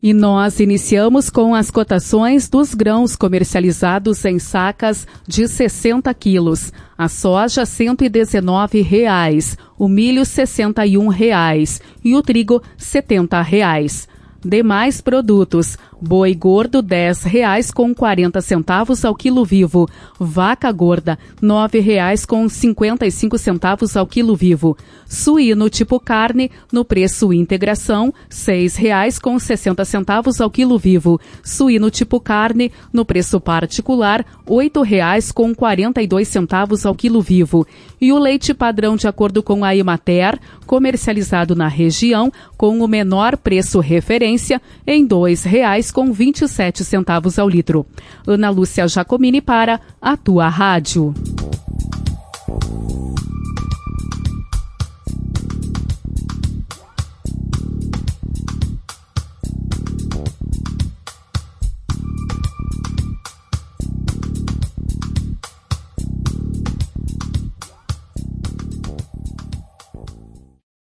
E nós iniciamos com as cotações dos grãos comercializados em sacas de 60 quilos. A soja, R$ 119,00, o milho, R$ 61,00 e o trigo, R$ 70,00. Demais produtos: boi gordo, R$ 10,40 ao quilo vivo. Vaca gorda, R$ 9,55 ao quilo vivo. Suíno tipo carne, no preço integração, R$ 6,60 ao quilo vivo. Suíno tipo carne, no preço particular, R$ 8,42 ao quilo vivo. E o leite padrão, de acordo com a Emater, comercializado na região, com o menor preço referência, em R$ 2,27 ao litro. Ana Lúcia Jacomini para a Tua Rádio.